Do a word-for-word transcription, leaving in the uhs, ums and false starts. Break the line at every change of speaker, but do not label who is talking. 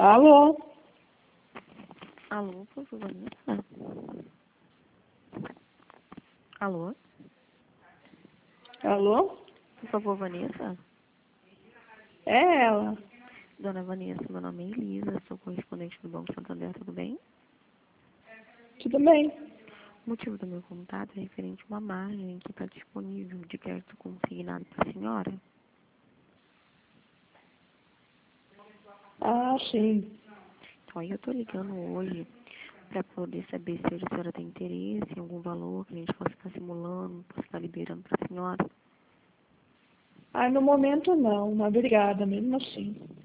Alô?
Alô, por favor, Vanessa? Alô?
Alô?
Por favor, Vanessa?
É ela.
Dona Vanessa, meu nome é Elisa, sou correspondente do Banco Santander, tudo bem?
Tudo bem?
O motivo do meu contato é referente a uma margem que está disponível de crédito consignado para a senhora.
Ah, sim.
Então, aí eu estou ligando hoje para poder saber se a senhora tem interesse em algum valor que a gente possa estar simulando, possa estar liberando para a senhora.
Ah, no momento não, mas obrigada mesmo assim.